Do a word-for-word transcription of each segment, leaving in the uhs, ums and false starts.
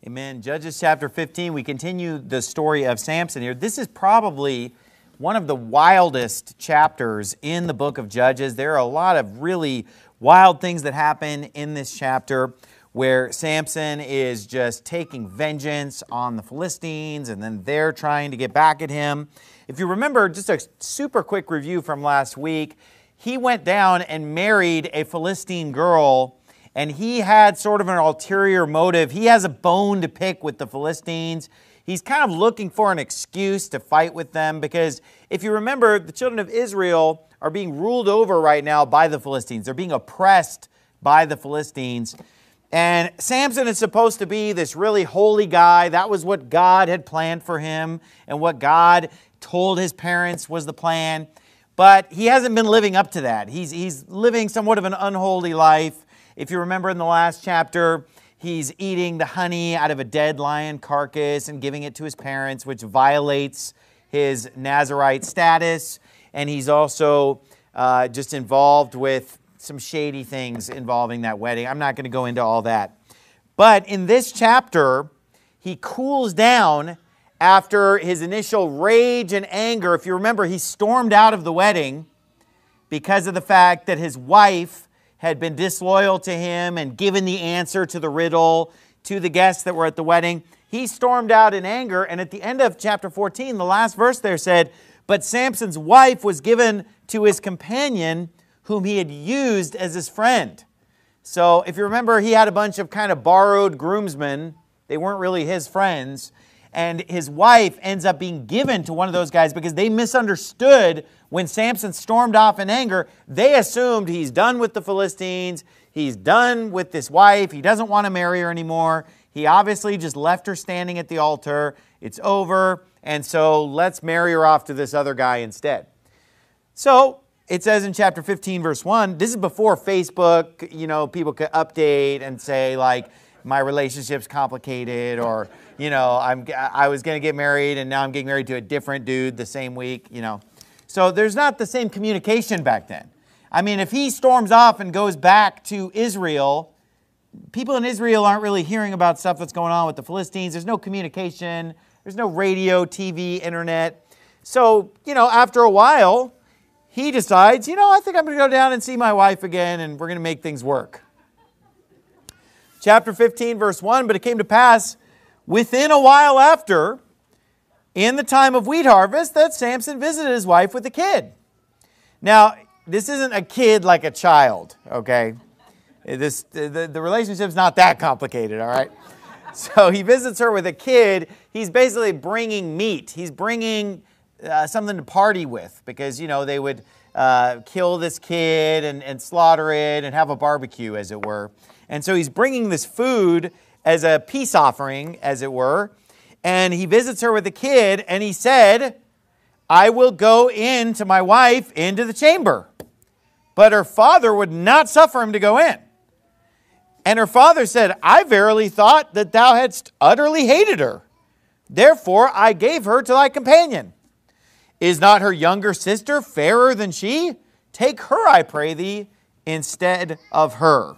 Amen. Judges chapter fifteen, we continue the story of Samson here. This is probably one of the wildest chapters in the book of Judges. There are a lot of really wild things that happen in this chapter where Samson is just taking vengeance on the Philistines and then they're trying to get back at him. If you remember, just a super quick review from last week, he went down and married a Philistine girl, and he had sort of an ulterior motive. He has a bone to pick with the Philistines. He's kind of looking for an excuse to fight with them because if you remember, the children of Israel are being ruled over right now by the Philistines. They're being oppressed by the Philistines. And Samson is supposed to be this really holy guy. That was what God had planned for him and what God told his parents was the plan. But he hasn't been living up to that. He's, he's living somewhat of an unholy life. If you remember in the last chapter, he's eating the honey out of a dead lion carcass and giving it to his parents, which violates his Nazirite status. And he's also uh, just involved with some shady things involving that wedding. I'm not going to go into all that. But in this chapter, he cools down after his initial rage and anger. If you remember, he stormed out of the wedding because of the fact that his wife had been disloyal to him and given the answer to the riddle to the guests that were at the wedding. He stormed out in anger, and at the end of chapter fourteen, the last verse there said, "But Samson's wife was given to his companion, whom he had used as his friend." So if you remember, he had a bunch of kind of borrowed groomsmen. They weren't really his friends. And his wife ends up being given to one of those guys because they misunderstood when Samson stormed off in anger. They assumed he's done with the Philistines. He's done with this wife. He doesn't want to marry her anymore. He obviously just left her standing at the altar. It's over. And so let's marry her off to this other guy instead. So it says in chapter fifteen, verse one, this is before Facebook, you know, people could update and say like, my relationship's complicated, or, you know, I'm, I was going to get married and now I'm getting married to a different dude the same week, you know. So there's not the same communication back then. I mean, if he storms off and goes back to Israel, people in Israel aren't really hearing about stuff that's going on with the Philistines. There's no communication. There's no radio, T V, internet. So, you know, after a while, he decides, you know, I think I'm going to go down and see my wife again and we're going to make things work. Chapter fifteen, verse one, "But it came to pass within a while after, in the time of wheat harvest, that Samson visited his wife with a kid." Now, this isn't a kid like a child, okay? This, the, the relationship's not that complicated, all right? So he visits her with a kid. He's basically bringing meat. He's bringing uh, something to party with because, you know, they would uh, kill this kid and, and slaughter it and have a barbecue, as it were. And so he's bringing this food as a peace offering, as it were. And he visits her with a kid, and he said, "I will go in to my wife into the chamber." But her father would not suffer him to go in. And her father said, "I verily thought that thou hadst utterly hated her. Therefore I gave her to thy companion. Is not her younger sister fairer than she? Take her, I pray thee, instead of her."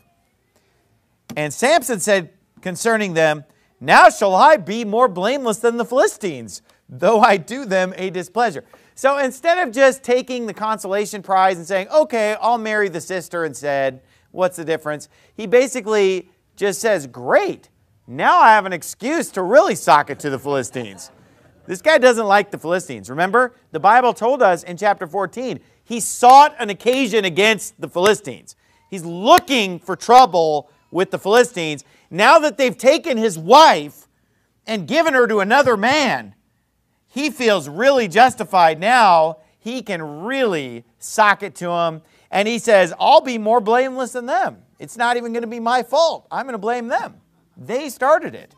And Samson said concerning them, "Now shall I be more blameless than the Philistines, though I do them a displeasure." So instead of just taking the consolation prize and saying, okay, I'll marry the sister instead, what's the difference? He basically just says, great, now I have an excuse to really sock it to the Philistines. This guy doesn't like the Philistines. Remember, the Bible told us in chapter fourteen, he sought an occasion against the Philistines. He's looking for trouble with the Philistines. Now that they've taken his wife and given her to another man, he feels really justified now. He can really sock it to him. And he says, I'll be more blameless than them. It's not even going to be my fault. I'm going to blame them. They started it.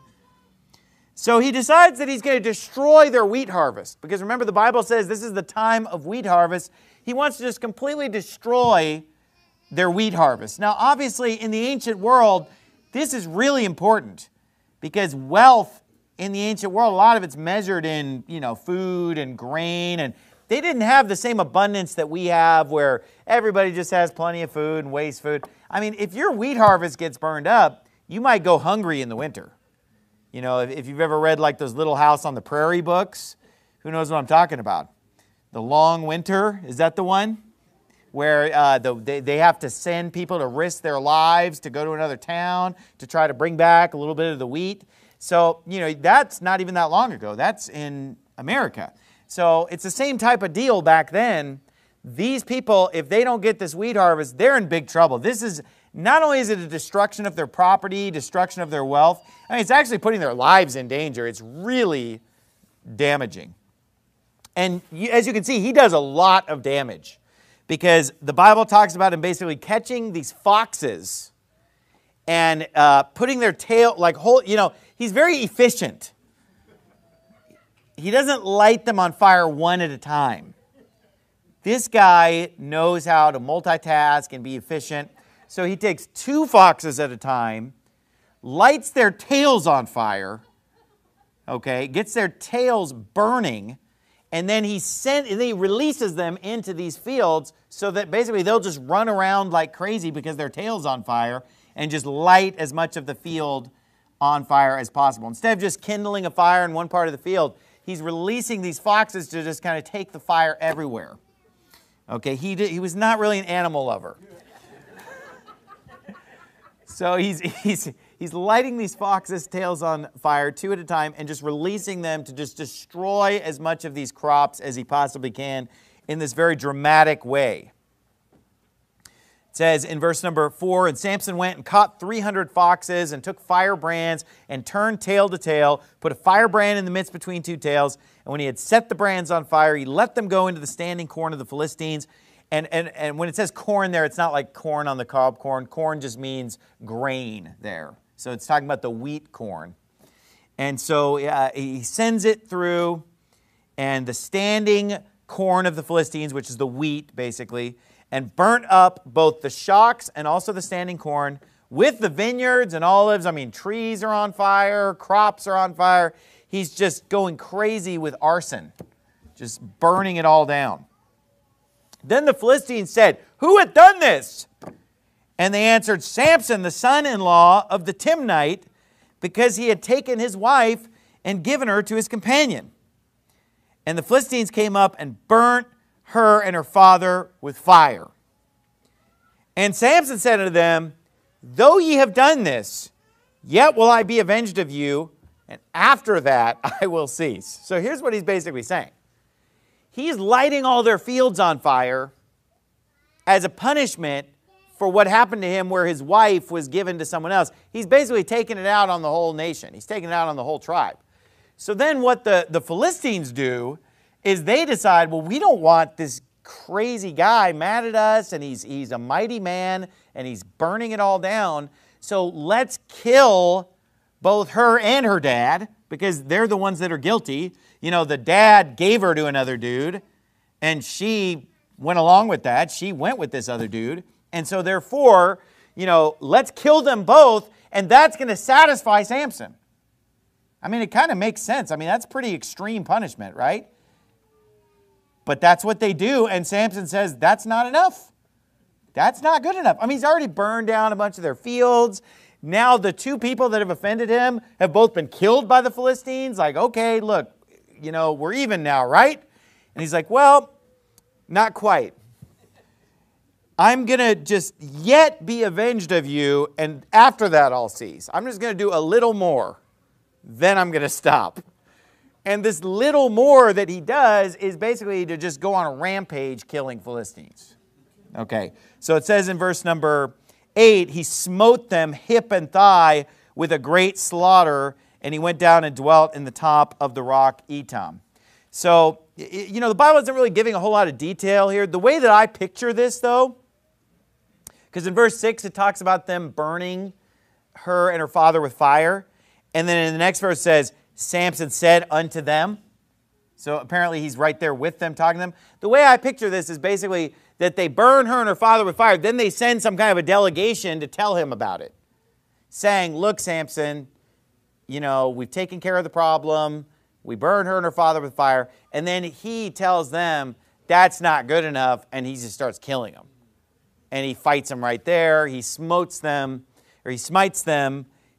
So he decides that he's going to destroy their wheat harvest. Because remember, the Bible says this is the time of wheat harvest. He wants to just completely destroy their wheat harvest. Now, obviously, in the ancient world, this is really important because wealth in the ancient world, a lot of it's measured in, you know, food and grain, and they didn't have the same abundance that we have where everybody just has plenty of food and waste food. I mean, if your wheat harvest gets burned up, you might go hungry in the winter. You know, if, if you've ever read like those Little House on the Prairie books, who knows what I'm talking about? The Long Winter, is that the one? Where uh, the, they, they have to send people to risk their lives to go to another town to try to bring back a little bit of the wheat. So, you know, that's not even that long ago. That's in America. So it's the same type of deal back then. These people, if they don't get this wheat harvest, they're in big trouble. This is, not only is it a destruction of their property, destruction of their wealth, I mean, it's actually putting their lives in danger. It's really damaging. And you, as you can see, he does a lot of damage because the Bible talks about him basically catching these foxes and uh, putting their tail, like, whole, you know, he's very efficient. He doesn't light them on fire one at a time. This guy knows how to multitask and be efficient. So he takes two foxes at a time, lights their tails on fire, okay, gets their tails burning, and then he sent, and then he releases them into these fields so that basically they'll just run around like crazy because their tail's on fire and just light as much of the field on fire as possible. Instead of just kindling a fire in one part of the field, he's releasing these foxes to just kind of take the fire everywhere. Okay, he, did, he was not really an animal lover. So he's, he's, he's lighting these foxes' tails on fire two at a time and just releasing them to just destroy as much of these crops as he possibly can in this very dramatic way. It says in verse number four, and Samson went and caught three hundred foxes and took firebrands and turned tail to tail, put a firebrand in the midst between two tails. And when he had set the brands on fire, he let them go into the standing corn of the Philistines. And, and, and when it says corn there, it's not like corn on the cob corn. Corn just means grain there. So it's talking about the wheat corn. And so uh, he sends it through, and the standing corn of the Philistines, which is the wheat basically, and burnt up both the shocks and also the standing corn with the vineyards and olives. I mean, trees are on fire, crops are on fire. He's just going crazy with arson, just burning it all down. Then the Philistines said, "Who hath done this?" And they answered, "Samson, the son-in-law of the Timnite, because he had taken his wife and given her to his companion." And the Philistines came up and burnt her and her father with fire. And Samson said unto them, "Though ye have done this, yet will I be avenged of you, and after that I will cease." So here's what he's basically saying. He's lighting all their fields on fire as a punishment for what happened to him where his wife was given to someone else. He's basically taking it out on the whole nation. He's taking it out on the whole tribe. So then what the, the Philistines do is they decide, well, we don't want this crazy guy mad at us, and he's, he's a mighty man, and he's burning it all down. So let's kill both her and her dad, because they're the ones that are guilty. You know, the dad gave her to another dude, and she went along with that. She went with this other dude. And so therefore, you know, let's kill them both, and that's going to satisfy Samson. I mean, it kind of makes sense. I mean, that's pretty extreme punishment, right? But that's what they do, and Samson says, that's not enough. That's not good enough. I mean, he's already burned down a bunch of their fields. Now the two people that have offended him have both been killed by the Philistines. Like, okay, look, you know, we're even now, right? And he's like, well, not quite. I'm going to just yet be avenged of you, and after that I'll cease. I'm just going to do a little more. Then I'm going to stop. And this little more that he does is basically to just go on a rampage killing Philistines. Okay, so it says in verse number eight, he smote them hip and thigh with a great slaughter, and he went down and dwelt in the top of the rock Etam. So, you know, the Bible isn't really giving a whole lot of detail here. The way that I picture this, though, because in verse six it talks about them burning her and her father with fire. And then in the next verse it says, Samson said unto them. So apparently he's right there with them, talking to them. The way I picture this is basically that they burn her and her father with fire. Then they send some kind of a delegation to tell him about it, saying, look, Samson, you know, we've taken care of the problem. We burned her and her father with fire. And then he tells them that's not good enough, and he just starts killing them. And he fights them right there. He smotes them, or he smites them.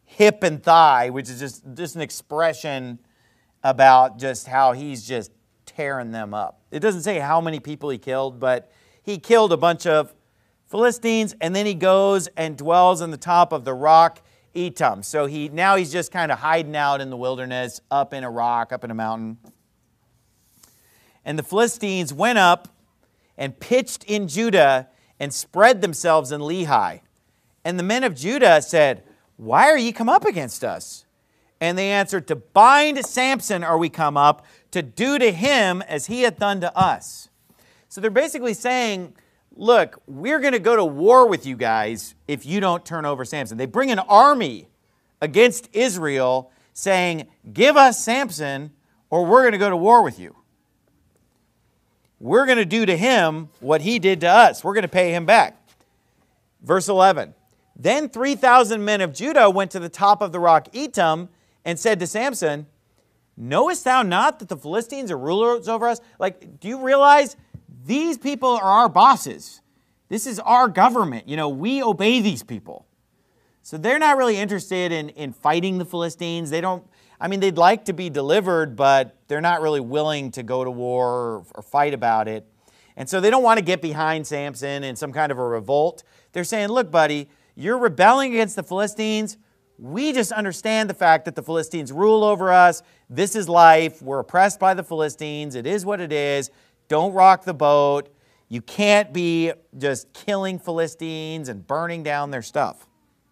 hip and thigh, which is just, just an expression about just how he's just tearing them up. It doesn't say how many people he killed, but he killed a bunch of Philistines, and then he goes and dwells on the top of the rock Etam. So he now he's just kind of hiding out in the wilderness, up in a rock, up in a mountain. And the Philistines went up and pitched in Judah and spread themselves in Lehi. And the men of Judah said, "Why are ye come up against us?" And they answered, "To bind Samson are we come up, to do to him as he hath done to us." So they're basically saying, look, we're going to go to war with you guys if you don't turn over Samson. They bring an army against Israel saying, give us Samson or we're going to go to war with you. We're going to do to him what he did to us. We're going to pay him back. Verse eleven, then three thousand men of Judah went to the top of the rock Etam and said to Samson, knowest thou not that the Philistines are rulers over us? Like, do you realize these people are our bosses? This is our government. You know, we obey these people. So they're not really interested in, in fighting the Philistines. They don't, I mean, they'd like to be delivered, but they're not really willing to go to war or, or fight about it. And so they don't want to get behind Samson in some kind of a revolt. They're saying, look, buddy, you're rebelling against the Philistines. We just understand the fact that the Philistines rule over us. This is life. We're oppressed by the Philistines. It is what it is. Don't rock the boat. You can't be just killing Philistines and burning down their stuff.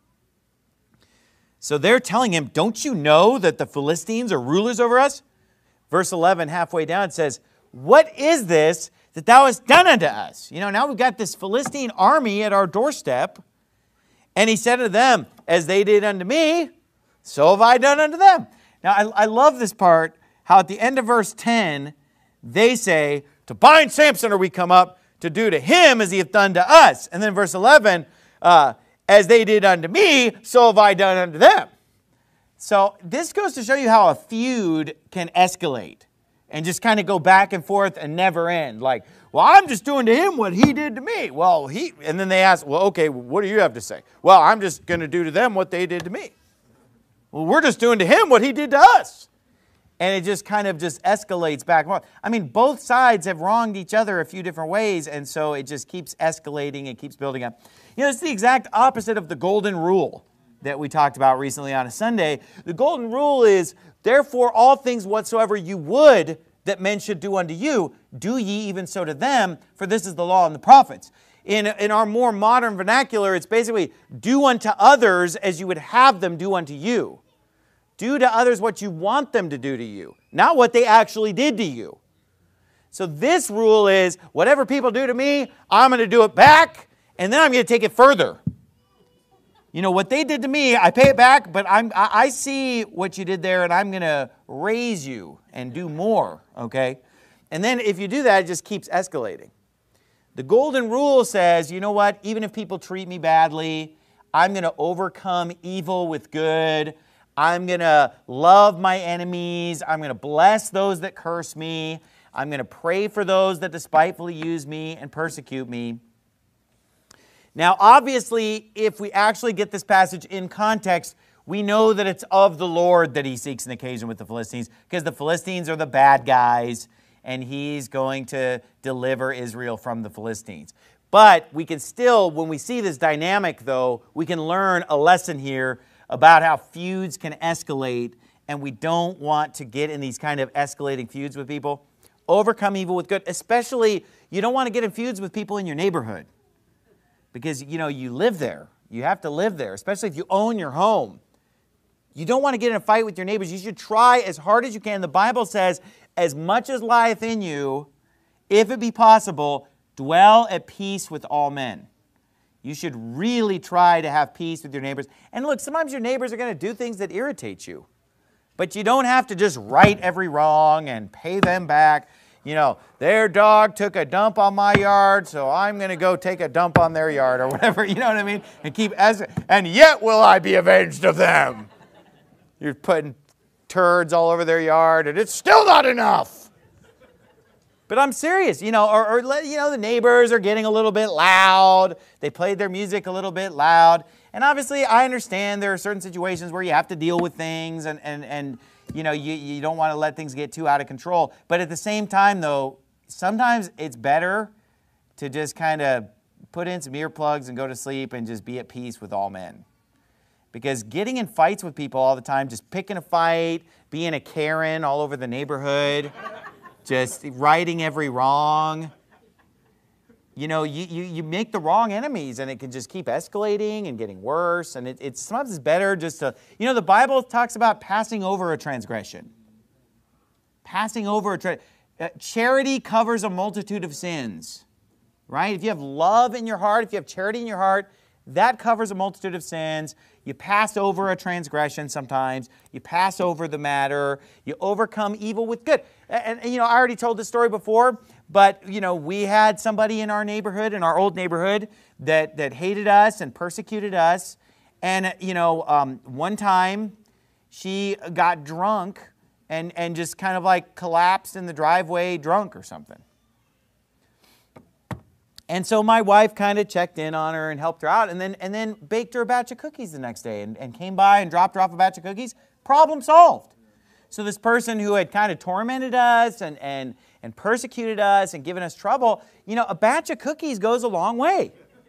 So they're telling him, don't you know that the Philistines are rulers over us? Verse eleven, halfway down, it says, what is this that thou hast done unto us? You know, now we've got this Philistine army at our doorstep. And he said to them, as they did unto me, so have I done unto them. Now, I, I love this part, how at the end of verse ten, they say, to bind Samson are we come up, to do to him as he hath done to us. And then verse eleven, uh, as they did unto me, so have I done unto them. So this goes to show you how a feud can escalate and just kind of go back and forth and never end. Like, well, I'm just doing to him what he did to me. Well, he, and then they ask, well, okay, what do you have to say? Well, I'm just going to do to them what they did to me. Well, we're just doing to him what he did to us. And it just kind of just escalates back and forth. I mean, both sides have wronged each other a few different ways, and so it just keeps escalating, it keeps building up. You know, it's the exact opposite of the golden rule that we talked about recently on a Sunday. The golden rule is, therefore, all things whatsoever you would that men should do unto you, do ye even so to them, for this is the law and the prophets. In, in our more modern vernacular, it's basically, do unto others as you would have them do unto you. Do to others what you want them to do to you, not what they actually did to you. So this rule is, whatever people do to me, I'm going to do it back, and then I'm going to take it further. You know, what they did to me, I pay it back, but I'm, I, I see what you did there, and I'm going to raise you and do more, okay? And then if you do that, it just keeps escalating. The golden rule says, you know what, even if people treat me badly, I'm going to overcome evil with good. I'm going to love my enemies. I'm going to bless those that curse me. I'm going to pray for those that despitefully use me and persecute me. Now, obviously, if we actually get this passage in context, we know that it's of the Lord that he seeks an occasion with the Philistines, because the Philistines are the bad guys, and he's going to deliver Israel from the Philistines. But we can still, when we see this dynamic, though, we can learn a lesson here about how feuds can escalate, and we don't want to get in these kind of escalating feuds with people. Overcome evil with good. Especially, you don't want to get in feuds with people in your neighborhood, because, you know, you live there. You have to live there, especially if you own your home. You don't want to get in a fight with your neighbors. You should try as hard as you can. The Bible says, as much as lieth in you, if it be possible, dwell at peace with all men. You should really try to have peace with your neighbors. And look, sometimes your neighbors are going to do things that irritate you. But you don't have to just right every wrong and pay them back. You know, their dog took a dump on my yard, so I'm going to go take a dump on their yard or whatever. You know what I mean? And keep as and yet will I be avenged of them. You're putting turds all over their yard, and it's still not enough. But I'm serious, you know, or, or you know, the neighbors are getting a little bit loud. They played their music a little bit loud. And obviously, I understand there are certain situations where you have to deal with things and, and, and you know, you, you don't want to let things get too out of control. But at the same time, though, sometimes it's better to just kind of put in some earplugs and go to sleep and just be at peace with all men. Because getting in fights with people all the time, just picking a fight, being a Karen all over the neighborhood, just righting every wrong, you know, you, you, you make the wrong enemies and it can just keep escalating and getting worse. And it, it's sometimes it's better just to, you know, the Bible talks about passing over a transgression. Passing over a transgression. Uh, charity covers a multitude of sins, right? If you have love in your heart, if you have charity in your heart, that covers a multitude of sins. You pass over a transgression sometimes. You pass over the matter. You overcome evil with good. And, and, you know, I already told this story before, but, you know, we had somebody in our neighborhood, in our old neighborhood, that, that hated us and persecuted us. And, you know, um, one time she got drunk and, and just kind of like collapsed in the driveway drunk or something. And so my wife kind of checked in on her and helped her out and then, and then baked her a batch of cookies the next day and, and came by and dropped her off a batch of cookies. Problem solved. So this person who had kind of tormented us and, and, and persecuted us and given us trouble, you know, a batch of cookies goes a long way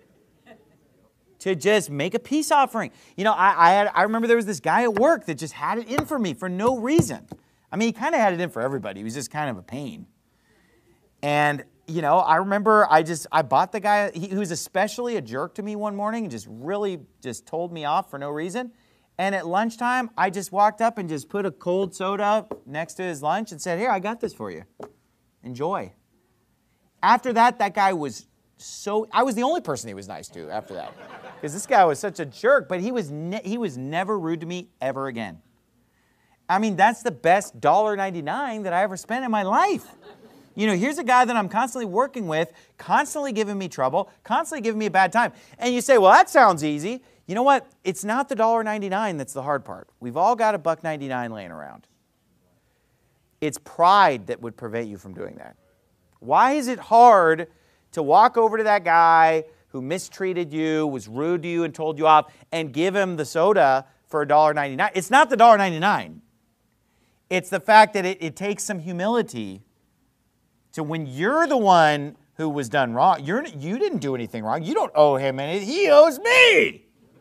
to just make a peace offering. You know, I, I, had, I remember there was this guy at work that just had it in for me for no reason. I mean, he kind of had it in for everybody. He was just kind of a pain. And you know, I remember I just, I bought the guy, he, he was especially a jerk to me one morning and just really just told me off for no reason. And at lunchtime, I just walked up and just put a cold soda next to his lunch and said, here, I got this for you. Enjoy. After that, that guy was so, I was the only person he was nice to after that. Because this guy was such a jerk, but he was, ne- he was never rude to me ever again. I mean, that's the best one dollar ninety-nine that I ever spent in my life. You know, here's a guy that I'm constantly working with, constantly giving me trouble, constantly giving me a bad time. And you say, well, that sounds easy. You know what? It's not the one dollar ninety-nine that's the hard part. We've all got a buck ninety-nine laying around. It's pride that would prevent you from doing that. Why is it hard to walk over to that guy who mistreated you, was rude to you and told you off, and give him the soda for one dollar ninety-nine? It's not the one dollar ninety-nine. It's the fact that it, it takes some humility. So when you're the one who was done wrong, you're, you didn't do anything wrong. You don't owe him anything. He owes me.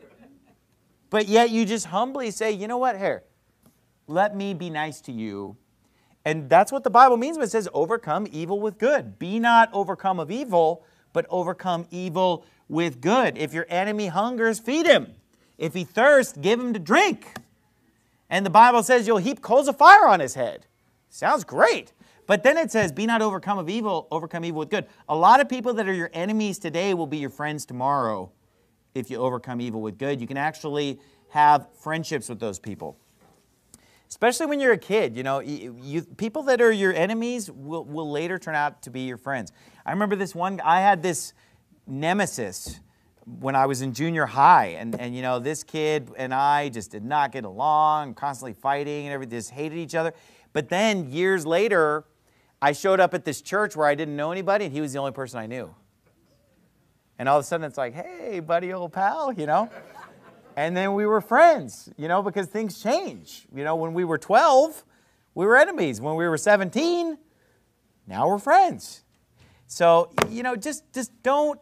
But yet you just humbly say, you know what, here, let me be nice to you. And that's what the Bible means when it says overcome evil with good. Be not overcome of evil, but overcome evil with good. If your enemy hungers, feed him. If he thirsts, give him to drink. And the Bible says you'll heap coals of fire on his head. Sounds great. But then it says, be not overcome of evil, overcome evil with good. A lot of people that are your enemies today will be your friends tomorrow if you overcome evil with good. You can actually have friendships with those people. Especially when you're a kid, you know, you, you, people that are your enemies will, will later turn out to be your friends. I remember this one, I had this nemesis when I was in junior high, and, and you know, this kid and I just did not get along, constantly fighting and everything, just hated each other. But then years later, I showed up at this church where I didn't know anybody, and he was the only person I knew. And all of a sudden, it's like, hey, buddy, old pal, you know? And then we were friends, you know, because things change. You know, when we were twelve, we were enemies. When we were seventeen, now we're friends. So, you know, just, just don't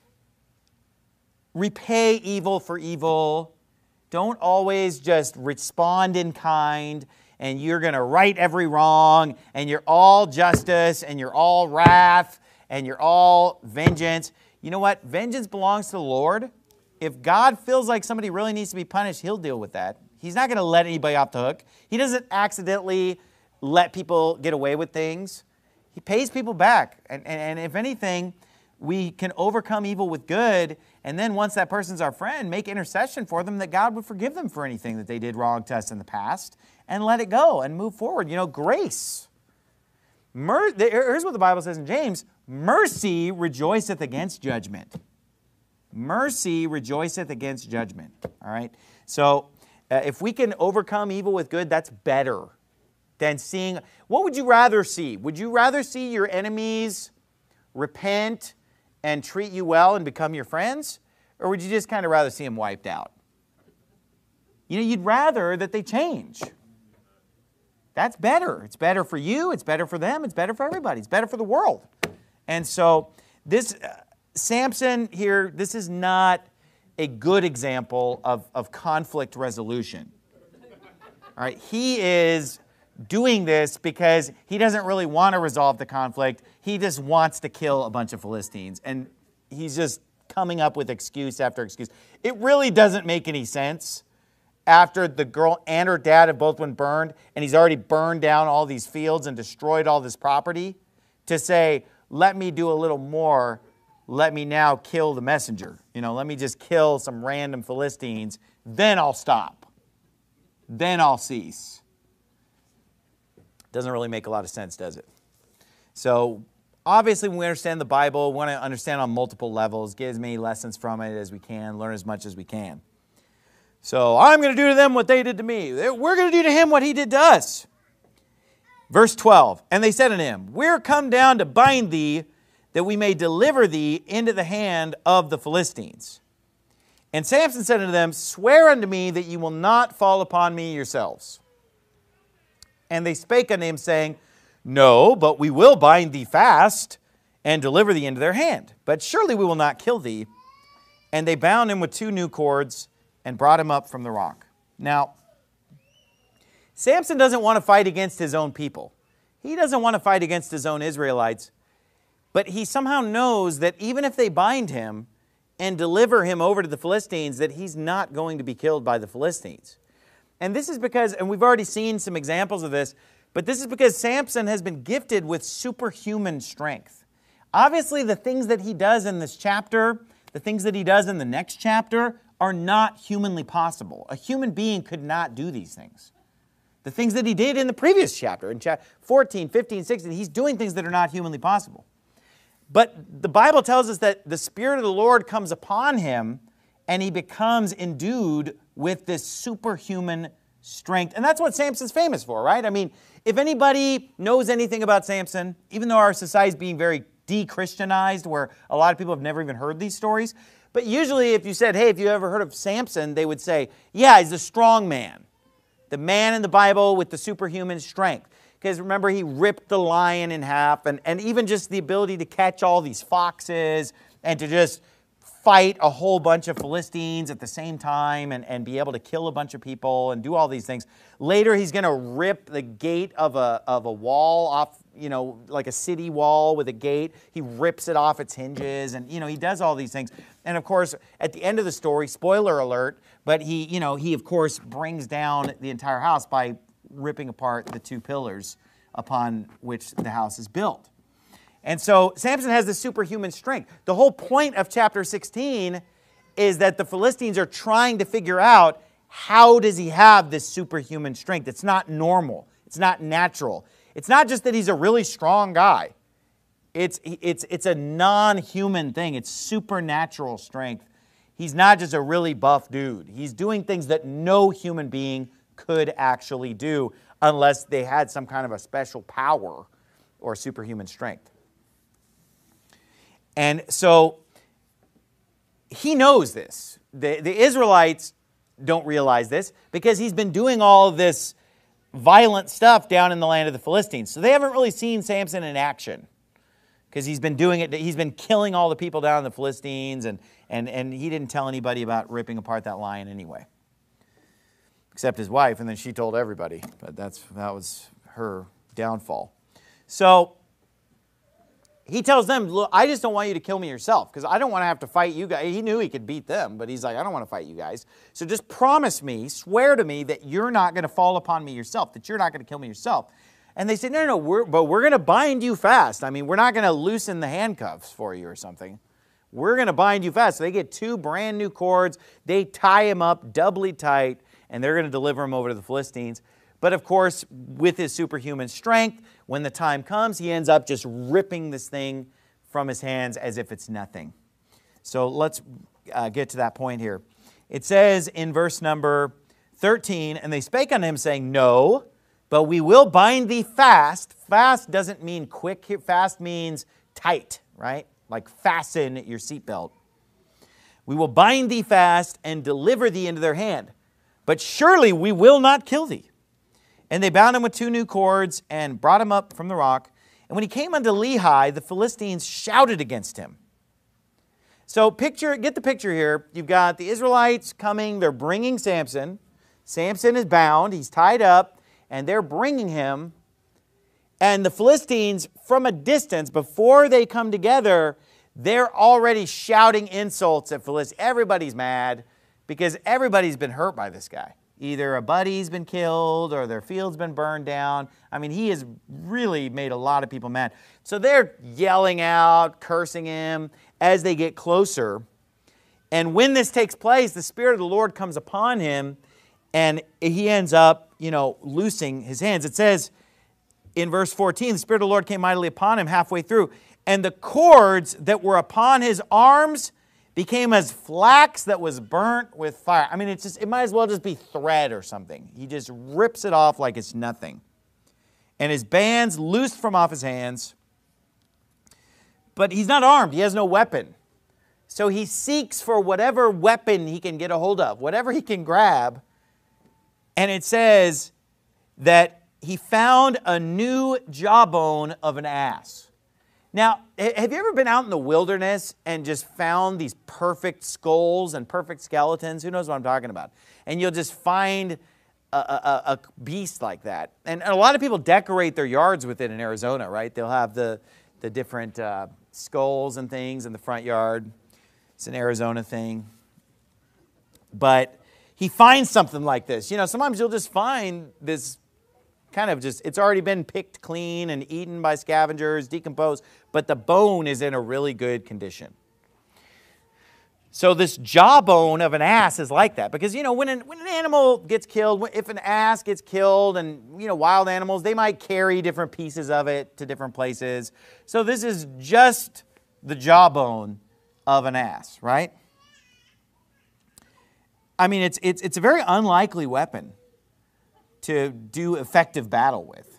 repay evil for evil. Don't always just respond in kind, and you're going to right every wrong, and you're all justice, and you're all wrath, and you're all vengeance. You know what? Vengeance belongs to the Lord. If God feels like somebody really needs to be punished, He'll deal with that. He's not going to let anybody off the hook. He doesn't accidentally let people get away with things. He pays people back. And, and, and if anything, we can overcome evil with good, and then once that person's our friend, make intercession for them that God would forgive them for anything that they did wrong to us in the past, and let it go and move forward. You know, grace. Mer- here's what the Bible says in James. Mercy rejoiceth against judgment. Mercy rejoiceth against judgment. All right? So uh, if we can overcome evil with good, that's better than seeing. What would you rather see? Would you rather see your enemies repent and treat you well and become your friends? Or would you just kind of rather see them wiped out? You know, you'd rather that they change. That's better. It's better for you. It's better for them. It's better for everybody. It's better for the world. And so this uh, Samson here, this is not a good example of, of conflict resolution. All right, he is doing this because he doesn't really want to resolve the conflict. He just wants to kill a bunch of Philistines. And he's just coming up with excuse after excuse. It really doesn't make any sense after the girl and her dad have both been burned, and he's already burned down all these fields and destroyed all this property, to say, let me do a little more. Let me now kill the messenger. You know, let me just kill some random Philistines. Then I'll stop. Then I'll cease. Doesn't really make a lot of sense, does it? So obviously, when we understand the Bible, we want to understand on multiple levels, get as many lessons from it as we can, learn as much as we can. So I'm going to do to them what they did to me. We're going to do to him what he did to us. Verse twelve, and they said unto him, we're come down to bind thee, that we may deliver thee into the hand of the Philistines. And Samson said unto them, swear unto me that ye will not fall upon me yourselves. And they spake unto him, saying, no, but we will bind thee fast, and deliver thee into their hand. But surely we will not kill thee. And they bound him with two new cords, and brought him up from the rock. Now, Samson doesn't want to fight against his own people. He doesn't want to fight against his own Israelites. But he somehow knows that even if they bind him and deliver him over to the Philistines, that he's not going to be killed by the Philistines. And this is because, and we've already seen some examples of this, but this is because Samson has been gifted with superhuman strength. Obviously, the things that he does in this chapter, the things that he does in the next chapter, are not humanly possible. A human being could not do these things. The things that he did in the previous chapter, in chapter fourteen, fifteen, sixteen, he's doing things that are not humanly possible. But the Bible tells us that the Spirit of the Lord comes upon him, and he becomes endued with this superhuman strength. And that's what Samson's famous for, right? I mean, if anybody knows anything about Samson, even though our society is being very de-Christianized, where a lot of people have never even heard these stories, but usually if you said, hey, have you ever heard of Samson, they would say, yeah, he's a strong man. The man in the Bible with the superhuman strength. Because remember, he ripped the lion in half, and, and even just the ability to catch all these foxes and to just fight a whole bunch of Philistines at the same time and, and be able to kill a bunch of people and do all these things. Later, he's going to rip the gate of a, of a wall off, you know, like a city wall with a gate. He rips it off its hinges, and, you know, he does all these things. And, of course, at the end of the story, spoiler alert, but he, you know, he, of course, brings down the entire house by ripping apart the two pillars upon which the house is built. And so Samson has this superhuman strength. The whole point of chapter sixteen is that the Philistines are trying to figure out, how does he have this superhuman strength? It's not normal. It's not natural. It's not just that he's a really strong guy. It's, it's, it's a non-human thing. It's supernatural strength. He's not just a really buff dude. He's doing things that no human being could actually do unless they had some kind of a special power or superhuman strength. And so he knows this. The, the Israelites don't realize this because he's been doing all of this violent stuff down in the land of the Philistines. So they haven't really seen Samson in action because he's been doing it. He's been killing all the people down in the Philistines, and, and, and he didn't tell anybody about ripping apart that lion anyway, except his wife, and then she told everybody. But that's, that was her downfall. So he tells them, look, I just don't want you to kill me yourself because I don't want to have to fight you guys. He knew he could beat them, but he's like, I don't want to fight you guys. So just promise me, swear to me that you're not going to fall upon me yourself, that you're not going to kill me yourself. And they said, no, no, no, we're, but we're going to bind you fast. I mean, we're not going to loosen the handcuffs for you or something. We're going to bind you fast. So they get two brand new cords. They tie him up doubly tight, and they're going to deliver him over to the Philistines. But of course, with his superhuman strength, when the time comes, he ends up just ripping this thing from his hands as if it's nothing. So let's uh, get to that point here. It says in verse number thirteen, and they spake unto him, saying, no, but we will bind thee fast. Fast doesn't mean quick. Fast means tight, right? Like fasten your seatbelt. We will bind thee fast and deliver thee into their hand. but surely we will not kill thee. And they bound him with two new cords and brought him up from the rock. And when he came unto Lehi, the Philistines shouted against him. So picture, get the picture here. You've got the Israelites coming. They're bringing Samson. Samson is bound. He's tied up. And they're bringing him. And the Philistines, from a distance, before they come together, they're already shouting insults at Philistines. Everybody's mad because everybody's been hurt by this guy. Either a buddy's been killed or their field's been burned down. I mean, he has really made a lot of people mad. So they're yelling out, cursing him as they get closer. And when this takes place, the Spirit of the Lord comes upon him and he ends up, you know, loosing his hands. It says in verse fourteen, the Spirit of the Lord came mightily upon him halfway through. And the cords that were upon his arms became as flax that was burnt with fire. I mean, it's just, it might as well just be thread or something. He just rips it off like it's nothing. And his bands loosed from off his hands. But he's not armed. He has no weapon. So he seeks for whatever weapon he can get a hold of, whatever he can grab. And it says that he found a new jawbone of an ass. Now, have you ever been out in the wilderness and just found these perfect skulls and perfect skeletons? Who knows what I'm talking about? And you'll just find a, a, a beast like that. And a lot of people decorate their yards with it in Arizona, right? They'll have the, the different uh, skulls and things in the front yard. It's an Arizona thing. But he finds something like this. You know, sometimes you'll just find this kind of just, it's already been picked clean and eaten by scavengers, decomposed, but the bone is in a really good condition. So this jawbone of an ass is like that because, you know, when an, when an animal gets killed, if an ass gets killed and, you know, wild animals, they might carry different pieces of it to different places. So this is just the jawbone of an ass, right? I mean, it's, it's, it's a very unlikely weapon to do effective battle with.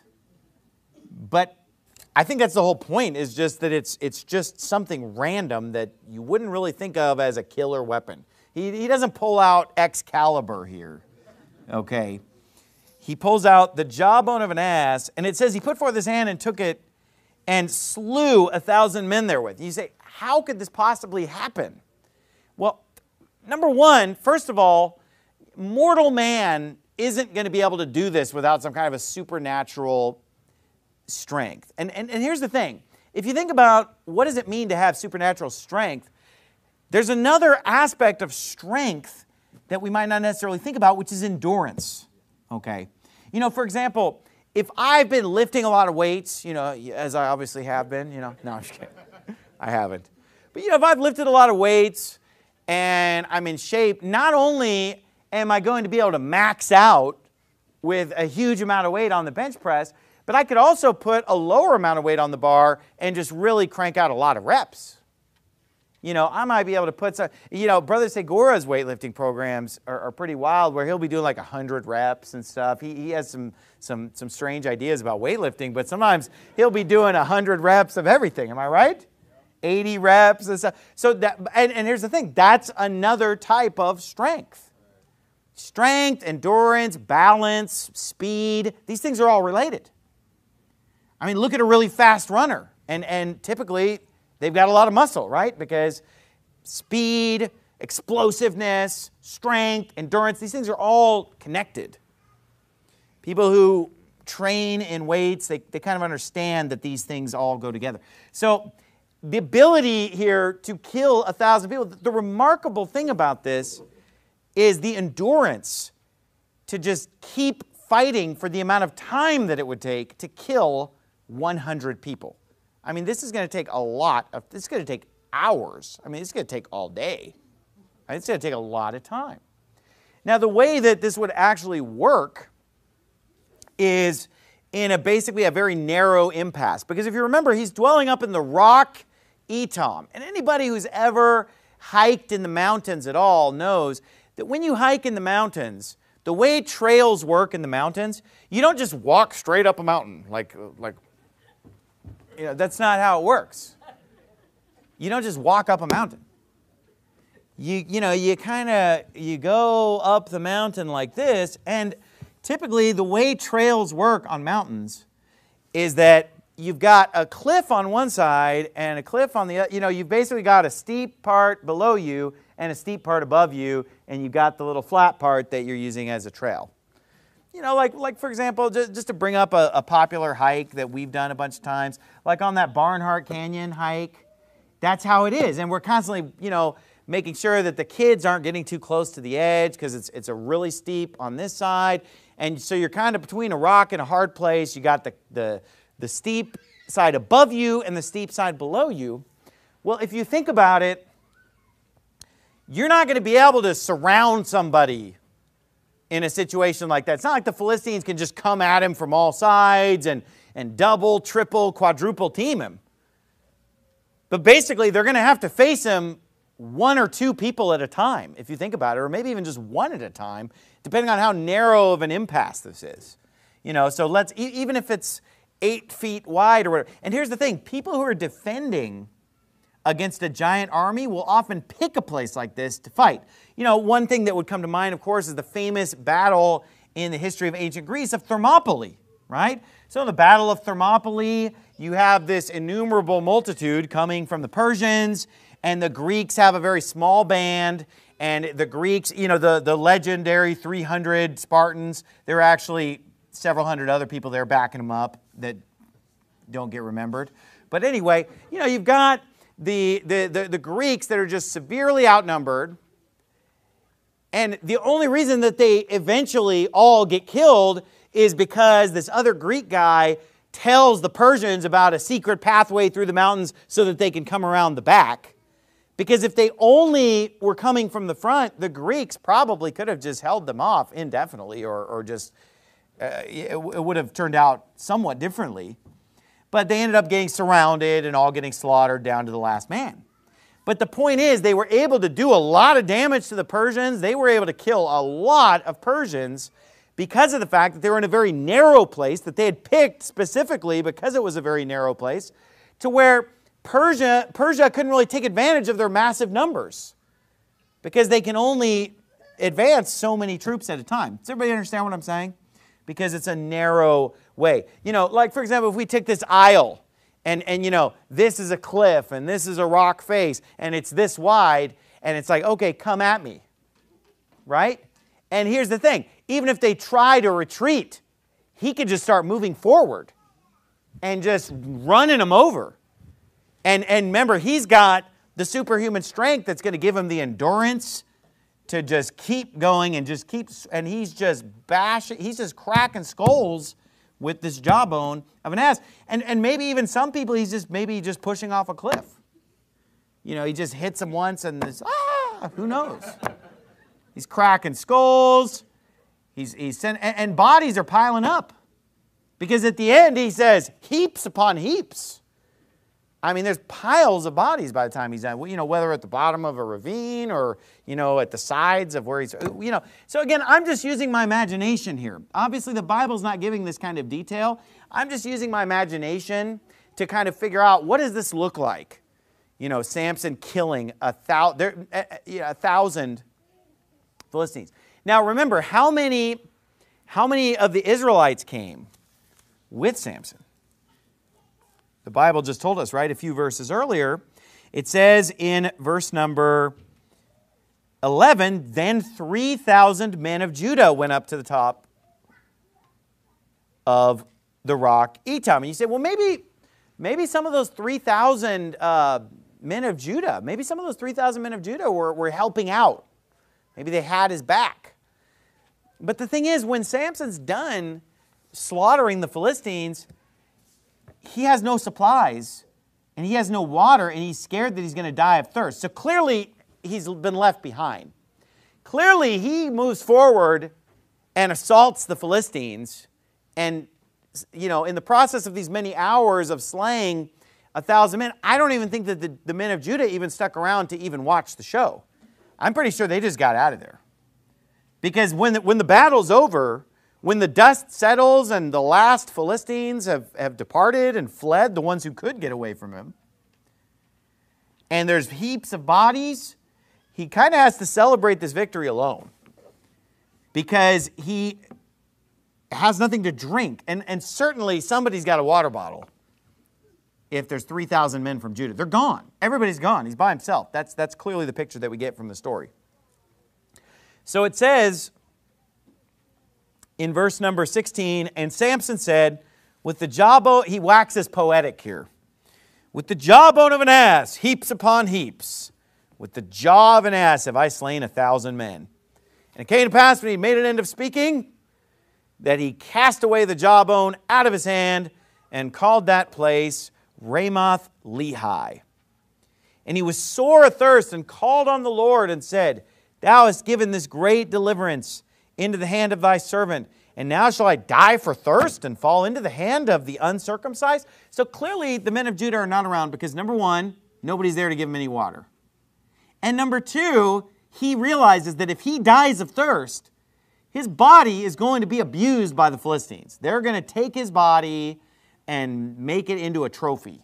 But I think that's the whole point, is just that it's, it's just something random that you wouldn't really think of as a killer weapon. He, he doesn't pull out Excalibur here, okay? He pulls out the jawbone of an ass, and it says he put forth his hand and took it and slew a thousand men therewith. You say, how could this possibly happen? Well, number one, first of all, mortal man isn't going to be able to do this without some kind of a supernatural strength. And, and, and here's the thing. If you think about what does it mean to have supernatural strength, there's another aspect of strength that we might not necessarily think about, which is endurance. Okay? You know, for example, if I've been lifting a lot of weights, you know, as I obviously have been, you know, no, I'm just kidding. I haven't. But, you know, if I've lifted a lot of weights and I'm in shape, not only am I going to be able to max out with a huge amount of weight on the bench press, but I could also put a lower amount of weight on the bar and just really crank out a lot of reps. You know, I might be able to put some, you know, Brother Segura's weightlifting programs are, are pretty wild, where he'll be doing like one hundred reps and stuff. He, he has some, some, some strange ideas about weightlifting, but sometimes he'll be doing one hundred reps of everything. Am I right? eighty reps and stuff. So that, and, and here's the thing, that's another type of strength. Strength, endurance, balance, speed, these things are all related. I mean, look at a really fast runner. And, and typically, they've got a lot of muscle, right? Because speed, explosiveness, strength, endurance, these things are all connected. People who train in weights, they, they kind of understand that these things all go together. So the ability here to kill a thousand people, the remarkable thing about this is the endurance to just keep fighting for the amount of time that it would take to kill one hundred people. I mean, this is going to take a lot of, this is going to take hours. I mean, it's going to take all day. It's going to take a lot of time. Now, the way that this would actually work is in a basically a very narrow impasse. Because if you remember, he's dwelling up in the rock Etam. And anybody who's ever hiked in the mountains at all knows that when you hike in the mountains, the way trails work in the mountains, you don't just walk straight up a mountain. Like, like you know, that's not how it works. You don't just walk up a mountain. you you know, you kind of, you go up the mountain like this, and typically the way trails work on mountains is that you've got a cliff on one side and a cliff on the other. You know, you've basically got a steep part below you and a steep part above you, and you've got the little flat part that you're using as a trail. You know, like, like for example, just, just to bring up a, a popular hike that we've done a bunch of times, like on that Barnhart Canyon hike, that's how it is. And we're constantly, you know, making sure that the kids aren't getting too close to the edge because it's, it's a really steep on this side. And so you're kind of between a rock and a hard place. You got the, the, the steep side above you and the steep side below you. Well, if you think about it, you're not going to be able to surround somebody in a situation like that. It's not like the Philistines can just come at him from all sides and, and double, triple, quadruple team him. But basically, they're going to have to face him one or two people at a time, if you think about it, or maybe even just one at a time, depending on how narrow of an impasse this is. You know, so let's, even if it's eight feet wide or whatever. And here's the thing, people who are defending against a giant army will often pick a place like this to fight. You know, one thing that would come to mind, of course, is the famous battle in the history of ancient Greece of Thermopylae, right? So in the Battle of Thermopylae, you have this innumerable multitude coming from the Persians, and the Greeks have a very small band, and the Greeks, you know, the, the legendary three hundred Spartans, there are actually several hundred other people there backing them up that don't get remembered. But anyway, you know, you've got The, the, the, the Greeks that are just severely outnumbered, and the only reason that they eventually all get killed is because this other Greek guy tells the Persians about a secret pathway through the mountains so that they can come around the back. Because if they only were coming from the front, the Greeks probably could have just held them off indefinitely, or, or just, uh, it, it would have turned out somewhat differently. But they ended up getting surrounded and all getting slaughtered down to the last man. But the point is, they were able to do a lot of damage to the Persians. They were able to kill a lot of Persians because of the fact that they were in a very narrow place that they had picked specifically because it was a very narrow place, to where Persia, Persia couldn't really take advantage of their massive numbers because they can only advance so many troops at a time. Does everybody understand what I'm saying? Because it's a narrow way. You know, like for example, if we take this aisle and, and you know, this is a cliff and this is a rock face and it's this wide and it's like, okay, come at me, right? And here's the thing, even if they try to retreat, he could just start moving forward and just running them over. And, and remember, he's got the superhuman strength that's going to give him the endurance to just keep going and just keep, and he's just bashing, he's just cracking skulls with this jawbone of an ass. And, and maybe even some people, he's just maybe just pushing off a cliff. You know, he just hits them once and this, ah, who knows? He's cracking skulls. He's, he's send, and, and bodies are piling up. Because at the end, he says, heaps upon heaps. I mean, there's piles of bodies by the time he's done, you know, whether at the bottom of a ravine or, you know, at the sides of where he's, you know. So again, I'm just using my imagination here. Obviously, the Bible's not giving this kind of detail. I'm just using my imagination to kind of figure out, what does this look like? You know, Samson killing a, thou, there, a, a thousand Philistines. Now, remember, how many, how many of the Israelites came with Samson? The Bible just told us, right, a few verses earlier. It says in verse number eleven, then three thousand men of Judah went up to the top of the rock Etam. And you say, well, maybe, maybe some of those three thousand uh, men of Judah, maybe some of those three thousand men of Judah were, were helping out. Maybe they had his back. But the thing is, when Samson's done slaughtering the Philistines, he has no supplies, and he has no water, and he's scared that he's going to die of thirst. So clearly, he's been left behind. Clearly, he moves forward and assaults the Philistines, and, you know, in the process of these many hours of slaying a thousand men, I don't even think that the, the men of Judah even stuck around to even watch the show. I'm pretty sure they just got out of there. Because when the, when the battle's over, when the dust settles and the last Philistines have, have departed and fled, the ones who could get away from him, and there's heaps of bodies, he kind of has to celebrate this victory alone because he has nothing to drink. And, and certainly somebody's got a water bottle if there's three thousand men from Judah. They're gone. Everybody's gone. He's by himself. That's, that's clearly the picture that we get from the story. So it says in verse number sixteen, and Samson said, with the jawbone, he waxes poetic here. With the jawbone of an ass, heaps upon heaps. With the jaw of an ass have I slain a thousand men. And it came to pass when he made an end of speaking, that he cast away the jawbone out of his hand and called that place Ramoth Lehi. And he was sore athirst and called on the Lord and said, Thou hast given this great deliverance into the hand of thy servant, and now shall I die for thirst and fall into the hand of the uncircumcised? So clearly the men of Judah are not around because number one, nobody's there to give him any water. And number two, he realizes that if he dies of thirst, his body is going to be abused by the Philistines. They're going to take his body and make it into a trophy.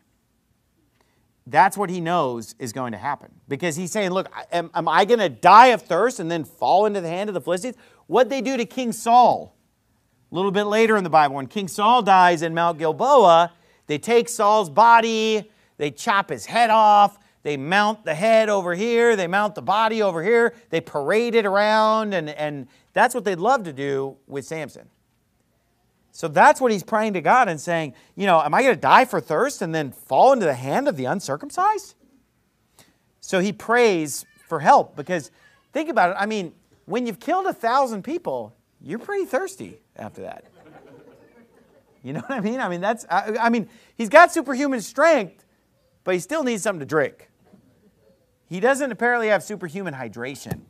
That's what he knows is going to happen. Because he's saying, look, am, am I going to die of thirst and then fall into the hand of the Philistines? What'd they do to King Saul? A little bit later in the Bible, when King Saul dies in Mount Gilboa, they take Saul's body, they chop his head off, they mount the head over here, they mount the body over here, they parade it around, and, and that's what they'd love to do with Samson. So that's what he's praying to God and saying, you know, am I going to die for thirst and then fall into the hand of the uncircumcised? So he prays for help because think about it. I mean, when you've killed a thousand people, you're pretty thirsty after that. You know what I mean? I mean, that's, I, I mean, he's got superhuman strength, but he still needs something to drink. He doesn't apparently have superhuman hydration.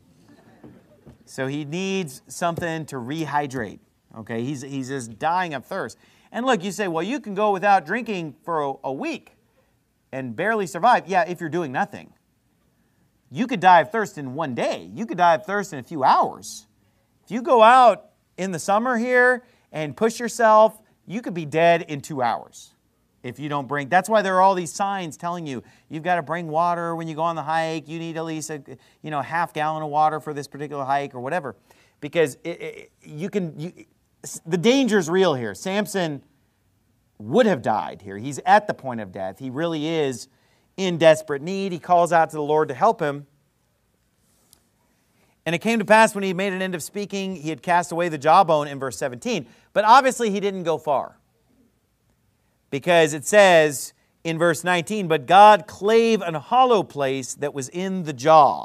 So he needs something to rehydrate. Okay, he's, he's just dying of thirst. And look, you say, well, you can go without drinking for a, a week and barely survive. Yeah, if you're doing nothing. You could die of thirst in one day. You could die of thirst in a few hours. If you go out in the summer here and push yourself, you could be dead in two hours if you don't bring. That's why there are all these signs telling you you've got to bring water when you go on the hike. You need at least a you know half gallon of water for this particular hike or whatever, because it, it, you can. You, the danger is real here. Samson would have died here. He's at the point of death. He really is in desperate need. He calls out to the Lord to help him. And it came to pass when he had made an end of speaking, he had cast away the jawbone in verse seventeen. But obviously he didn't go far. Because it says in verse nineteen, but God clave an hollow place that was in the jaw.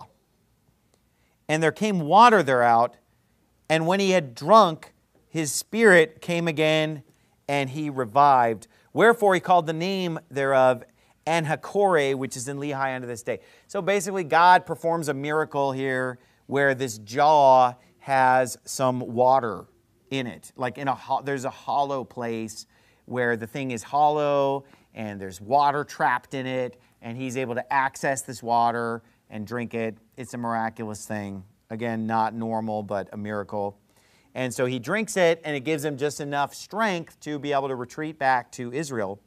And there came water thereout. And when he had drunk, his spirit came again, and he revived. Wherefore he called the name thereof Anhakore, which is in Lehi unto this day. So basically God performs a miracle here where this jaw has some water in it. Like in a there's a hollow place where the thing is hollow and there's water trapped in it, and he's able to access this water and drink it. It's a miraculous thing. Again, not normal, but a miracle. And so he drinks it, and it gives him just enough strength to be able to retreat back to Israel.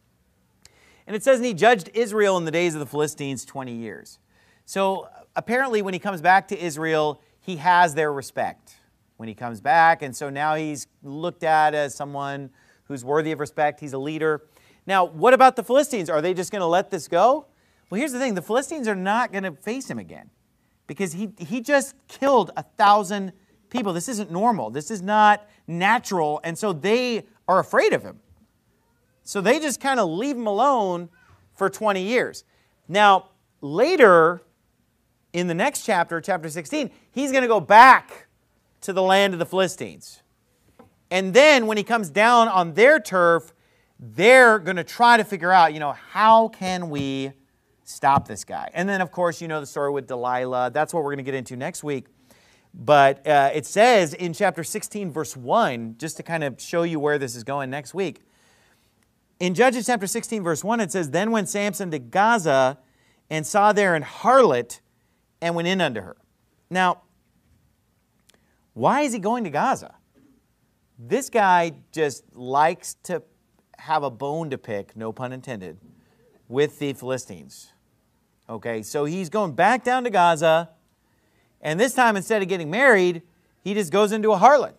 And it says, and he judged Israel in the days of the Philistines twenty years. So apparently when he comes back to Israel, he has their respect when he comes back. And so now he's looked at as someone who's worthy of respect. He's a leader. Now, what about the Philistines? Are they just going to let this go? Well, here's the thing. The Philistines are not going to face him again because he, he just killed a thousand people. This isn't normal. This is not natural. And so they are afraid of him. So they just kind of leave him alone for twenty years. Now, later in the next chapter, chapter sixteen, he's going to go back to the land of the Philistines. And then when he comes down on their turf, they're going to try to figure out, you know, how can we stop this guy? And then, of course, you know the story with Delilah. That's what we're going to get into next week. But uh, it says in chapter sixteen, verse one, just to kind of show you where this is going next week. In Judges chapter sixteen, verse one, it says, Then went Samson to Gaza and saw there an harlot and went in unto her. Now, why is he going to Gaza? This guy just likes to have a bone to pick, no pun intended, with the Philistines. Okay, so he's going back down to Gaza And this time, instead of getting married, he just goes into a harlot.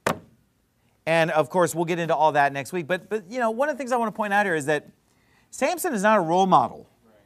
And of course, we'll get into all that next week. But, but you know, one of the things I want to point out here is that Samson is not a role model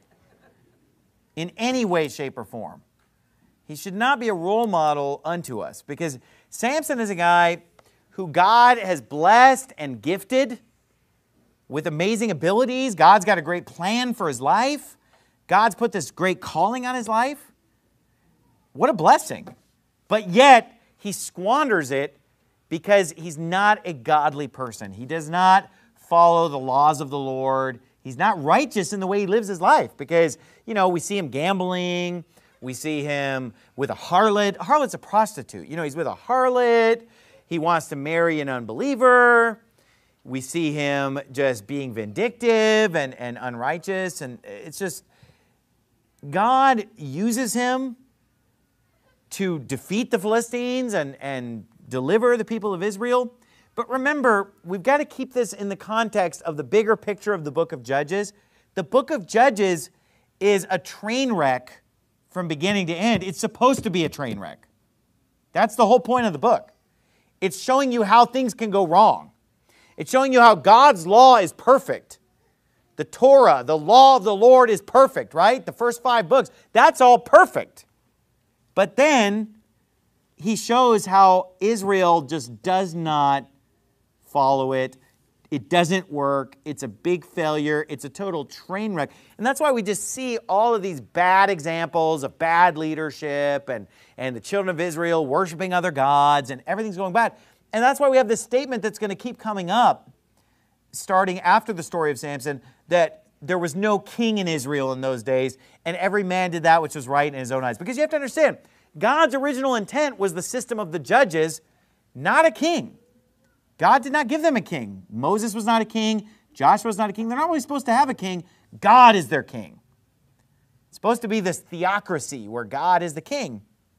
in any way, shape, or form. He should not be a role model unto us, because Samson is a guy who God has blessed and gifted with amazing abilities. God's got a great plan for his life. God's put this great calling on his life. What a blessing. But yet, he squanders it because he's not a godly person. He does not follow the laws of the Lord. He's not righteous in the way he lives his life, because, you know, we see him gambling. We see him with a harlot. A harlot's a prostitute. You know, he's with a harlot. He wants to marry an unbeliever. We see him just being vindictive and, and unrighteous. And it's just, God uses him to defeat the Philistines and, and deliver the people of Israel. But remember, we've got to keep this in the context of the bigger picture of the book of Judges. The book of Judges is a train wreck from beginning to end. It's supposed to be a train wreck. That's the whole point of the book. It's showing you how things can go wrong. It's showing you how God's law is perfect. The Torah, the law of the Lord is perfect, right? The first five books, that's all perfect. But then he shows how Israel just does not follow it. It doesn't work. It's a big failure. It's a total train wreck. And that's why we just see all of these bad examples of bad leadership and, and the children of Israel worshiping other gods, and everything's going bad. And that's why we have this statement that's going to keep coming up starting after the story of Samson, that there was no king in Israel in those days, and every man did that which was right in his own eyes. Because you have to understand, God's original intent was the system of the judges, not a king. God did not give them a king. Moses was not a king. Joshua was not a king. They're not really supposed to have a king. God is their king. It's supposed to be this theocracy where God is the king.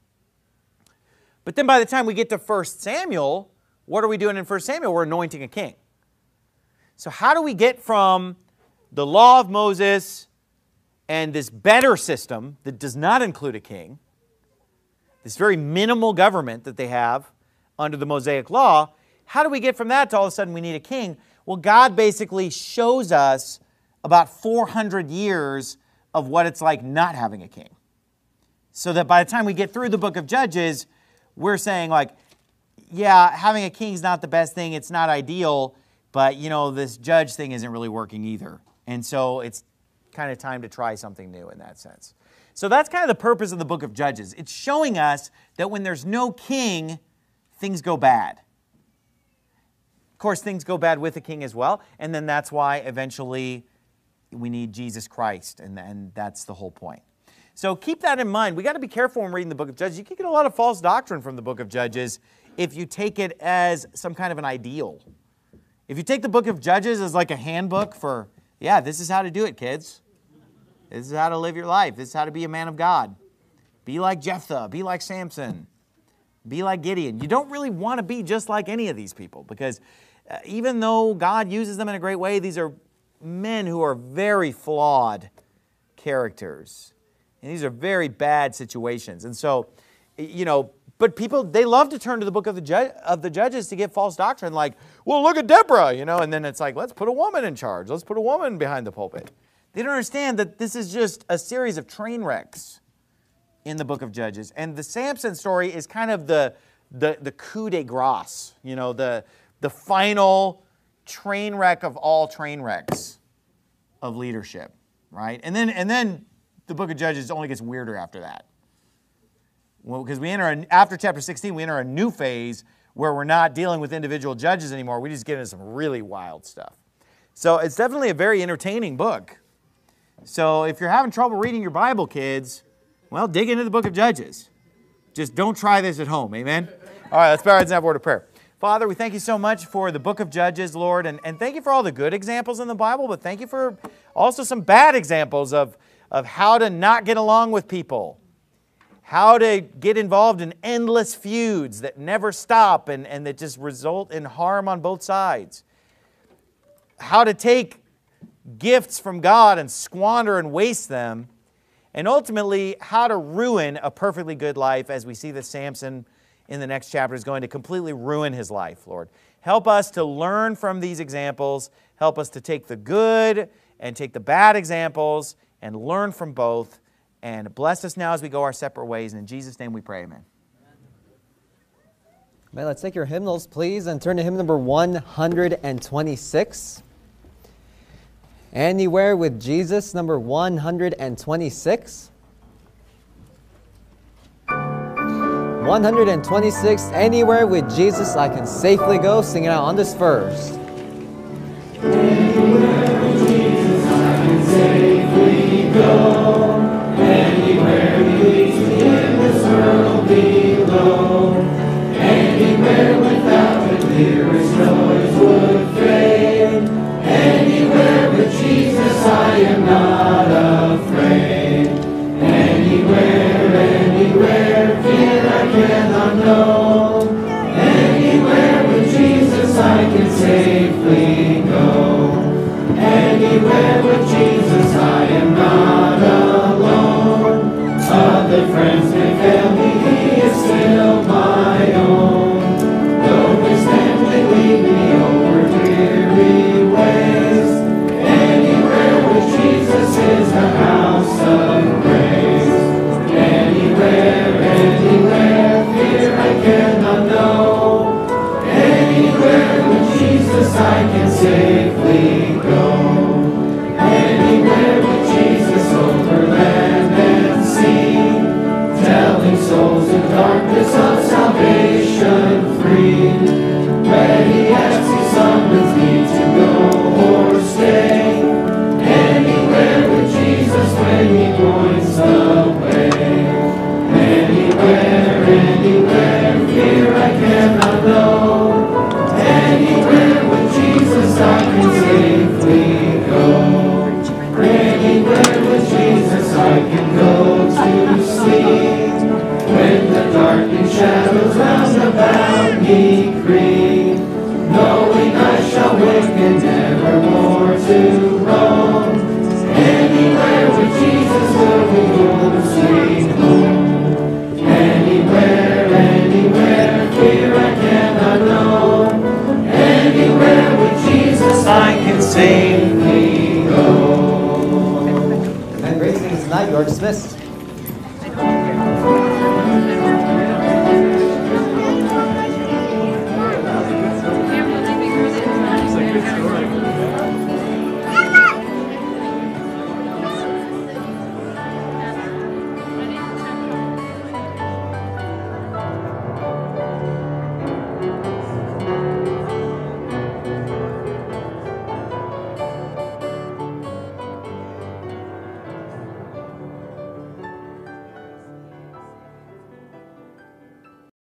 But then by the time we get to First Samuel, what are we doing in First Samuel? We're anointing a king. So how do we get from the law of Moses and this better system that does not include a king, this very minimal government that they have under the Mosaic law, how do we get from that to all of a sudden we need a king? Well, God basically shows us about four hundred years of what it's like not having a king. So that by the time we get through the book of Judges, we're saying like, yeah, having a king is not the best thing. It's not ideal. But, you know, this judge thing isn't really working either. And so it's kind of time to try something new in that sense. So that's kind of the purpose of the book of Judges. It's showing us that when there's no king, things go bad. Of course, things go bad with a king as well. And then that's why eventually we need Jesus Christ. And, and that's the whole point. So keep that in mind. We got to be careful when reading the book of Judges. You can get a lot of false doctrine from the book of Judges if you take it as some kind of an ideal. If you take the book of Judges as like a handbook for, yeah, this is how to do it, kids. This is how to live your life. This is how to be a man of God. Be like Jephthah. Be like Samson. Be like Gideon. You don't really want to be just like any of these people, because uh, even though God uses them in a great way, these are men who are very flawed characters. And these are very bad situations. And so, you know, but people, they love to turn to the book of the, ju- of the Judges to get false doctrine, like, well, look at Deborah, you know, and then it's like, let's put a woman in charge. Let's put a woman behind the pulpit. They don't understand that this is just a series of train wrecks in the book of Judges. And the Samson story is kind of the, the, the coup de grace, you know, the, the final train wreck of all train wrecks of leadership, right? And then, and then the book of Judges only gets weirder after that. Well, because we enter, a, after chapter sixteen, we enter a new phase where we're not dealing with individual judges anymore. We just get into some really wild stuff. So it's definitely a very entertaining book. So if you're having trouble reading your Bible, kids, well, dig into the book of Judges. Just don't try this at home, amen? All right, let's bow our heads and have a word of prayer. Father, we thank you so much for the book of Judges, Lord, and, and thank you for all the good examples in the Bible, but thank you for also some bad examples of, of how to not get along with people, how to get involved in endless feuds that never stop and, and that just result in harm on both sides, how to take gifts from God and squander and waste them, and ultimately how to ruin a perfectly good life, as we see that Samson in the next chapter is going to completely ruin his life, Lord. Help us to learn from these examples. Help us to take the good and take the bad examples and learn from both. And bless us now as we go our separate ways. And in Jesus' name we pray, amen. Amen. Let's take your hymnals, please, and turn to hymn number one hundred twenty-six. Anywhere with Jesus, number one hundred twenty-six. one hundred twenty-six, Anywhere with Jesus I Can Safely Go. Sing it out on this first. Anywhere with Jesus I can safely go. Anywhere He leads me in this world below. Anywhere without the clearest noise would fade. Anywhere with Jesus I am not afraid. Anywhere, anywhere, fear I cannot know. Anywhere with Jesus I can safely go. Anywhere with Jesus I am not alone. Other friends may fail me, He is still my own. Though His hand may lead me over dreary ways. Anywhere with Jesus is the house of grace. Anywhere, anywhere, fear I cannot know. Anywhere with Jesus I can safely go. Anywhere with Jesus over land and sea, telling souls in darkness of salvation free. Where He asks, He summons me to go or stay. Anywhere with Jesus when He points the way. Anywhere, anywhere, fear I cannot know. Anywhere with Jesus I can safely go. Anywhere with Jesus I can go to sleep. When the darkening shadows round about me creep, knowing I shall wake and never more to roam. Anywhere with Jesus will be home, sweet home. Anywhere, anywhere, fear I cannot know. Anywhere with Jesus I can safely go. And great things tonight, you are dismissed.